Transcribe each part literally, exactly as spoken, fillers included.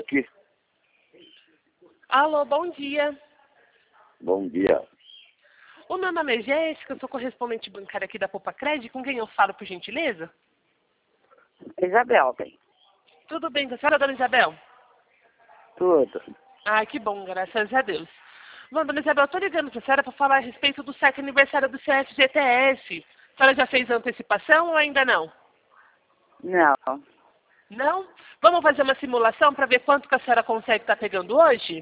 aqui. Alô, bom dia. Bom dia. O meu nome é Jéssica, eu sou correspondente bancária aqui da Popacred. Com quem eu falo, por gentileza? Isabel, bem. Tudo bem com a senhora, dona Isabel? Tudo. Ah, que bom, graças a Deus. Bom, dona Isabel, eu tô ligando pra senhora para falar a respeito do sétimo aniversário do C F G T S. A senhora já fez a antecipação ou ainda não? Não. Não? Vamos fazer uma simulação para ver quanto que a senhora consegue estar pegando hoje?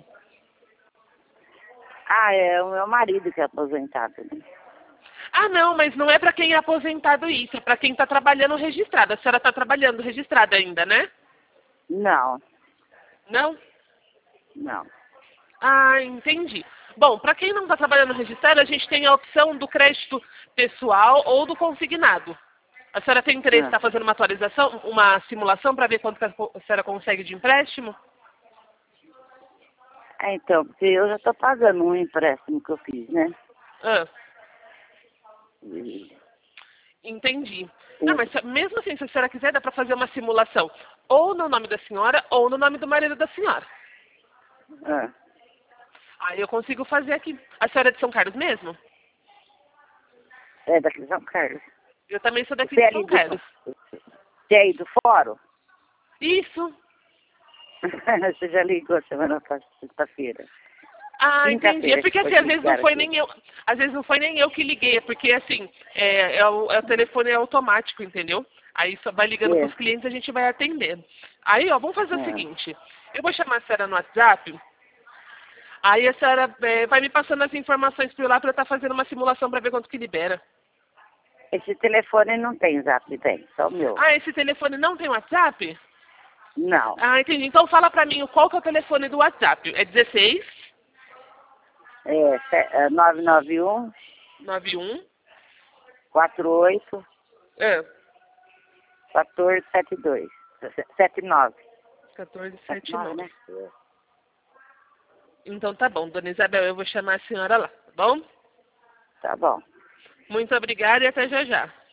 Ah, é o meu marido que é aposentado, né? Ah, não, mas não é para quem é aposentado isso, é para quem está trabalhando registrado. A senhora está trabalhando registrada ainda, né? Não, Não? não. Ah, entendi. Bom, para quem não está trabalhando registrado, a gente tem a opção do crédito pessoal ou do consignado. A senhora tem interesse em Ah. estar fazendo uma atualização, uma simulação para ver quanto que a senhora consegue de empréstimo? Ah, então, porque eu já estou pagando um empréstimo que eu fiz, né? Ah, E- entendi. Não, mas mesmo assim, se a senhora quiser, dá para fazer uma simulação ou no nome da senhora ou no nome do marido da senhora. Ah, Aí eu consigo fazer aqui. A senhora é de São Carlos mesmo? é daqui de São Carlos. Eu também sou daqui Você é de aí São do, Carlos. você é aí do fórum? Isso. Você já ligou semana passada, sexta-feira. Ah, entendi. É Quinta-feira porque que foi assim, às vezes não ligar foi aqui. nem eu. Às vezes não foi nem eu que liguei, é porque assim, é, é o, é o telefone é automático, entendeu? Aí só vai ligando É. para os clientes e a gente vai atender. Aí, ó, vamos fazer o Ah. seguinte. Eu vou chamar a senhora no WhatsApp. Aí a senhora é, vai me passando as informações por lá para eu estar fazendo uma simulação para ver quanto que libera. Esse telefone não tem zap, tem, só o meu. Ah, esse telefone não tem WhatsApp? Não. Ah, entendi. Então fala para mim qual que é o telefone do WhatsApp. É dezesseis, É, se- é nove nove um, noventa e um, quatro oito, é, quatro sete dois. sete nove. quatorze sete setenta e nove, nove. né? Então tá bom, dona Isabel, eu vou chamar a senhora lá, tá bom? Tá bom. Muito obrigada e até já já.